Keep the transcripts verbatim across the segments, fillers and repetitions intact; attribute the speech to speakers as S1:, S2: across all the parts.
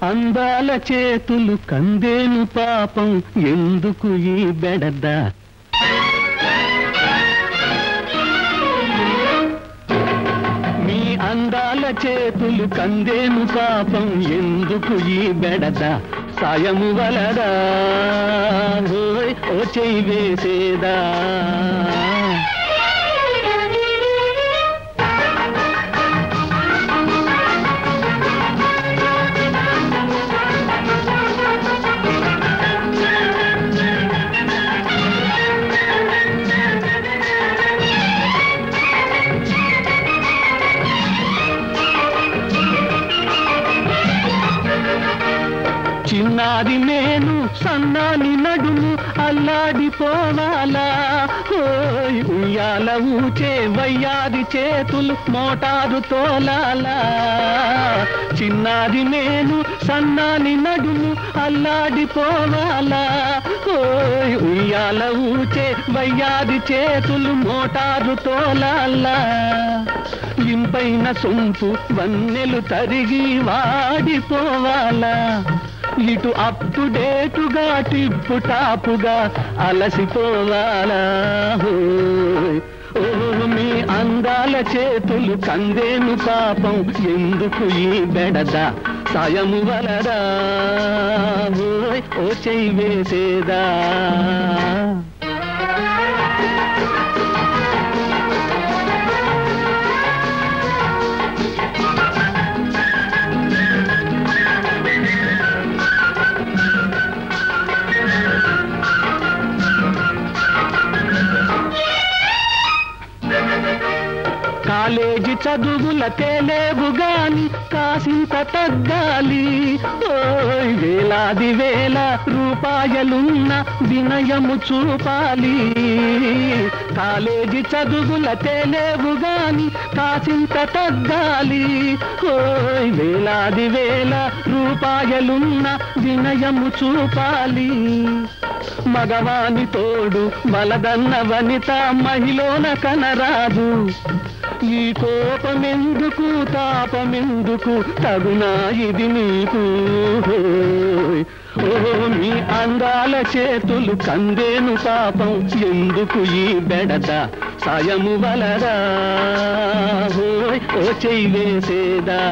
S1: అందాల చేతులు కందేను పాపం ఎందుకు ఈ బెడద మీ అందాల చేతులు కందేను పాపం ఎందుకు ఈ బెడద సాయము వలదా ఓ చెయ్యి వేసేదా చిన్నాది నేను సన్నాని నడుము అల్లాడిపోవాలా ఓయ్ ఉయ్యాల ఊచే వయ్యాది చేతులు మోటారు తోలాలా చిన్నాది నేను సన్నాని నడుము అల్లాడిపోవాలా ఓయ్ ఉయ్యాల ఊచే వయ్యాది చేతులు మోటారు తోలాలా ఇంపైన సొంపు వన్నెలు తరిగి వాడిపోవాలా ఇటు అప్ టు డేటుగా టిప్పు టాపుగా అలసిపోవాలా ఓ మీ అందాల చేతులు కందేను పాపం ఎందుకు ఈ బెడద సాయము వలదా ఓ చెయ్యి వేసేదా కాలేజీ చదువుల తేలేవు గాని కాసింత తగ్గాలి ఓయ్ వేలాది వేల రూపాయలున్న వినయము చూపాలి కాలేజీ చదువుల తేలేవు గాని కాసింత తగ్గాలి ఓయ్ వేలాది వేల రూపాయలున్న వినయము చూపాలి మగవాని తోడు బలదన్న వనిత మహిళన కనరాదు ఈ కోపమెందుకు తాపమెందుకు తగునా ఇది నీకు ఓ మీ అందాల చేతులు కందేను పాపం ఎందుకు ఈ బెడద సాయము వలదా ఓ చెయ్యి వేసేదా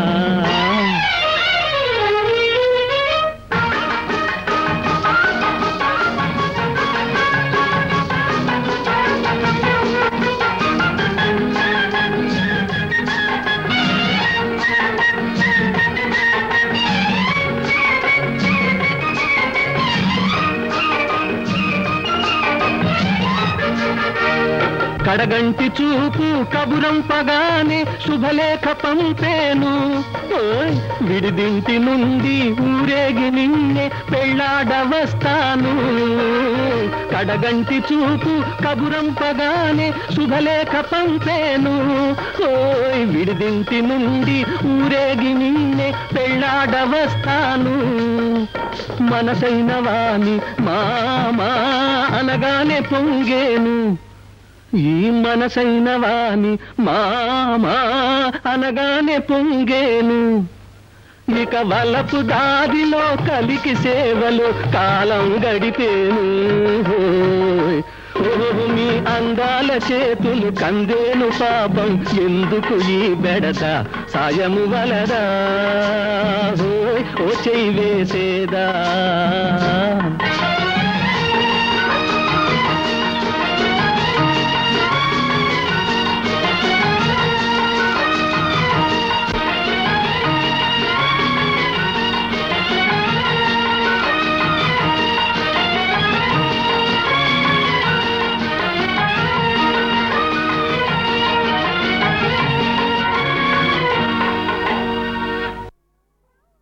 S1: కడగంటి చూపు కబురంపగానే శుభలేఖ పంపేను విడిదింటి నుండి ఊరేగి నిన్నే పెళ్ళాడవస్తాను కడగంటి చూపు కబురంపగానే శుభలేఖ పంపేను ఓయ్ విడిదింటి నుండి ఊరేగి నిన్నే పెళ్ళాడవస్తాను మనసైన వాణి మామా అనగానే పొంగేను ఈ మనసైన వాణి మామా అనగానే పొంగేను ఇక వలపు దారిలో కలికి సేవలు కాలం గడిపేను ఓ మీ అందాల చేతులు కందేను పాపం ఎందుకు ఈ బెడద సాయము వలదా ఓ చెయ్యి వేసేదా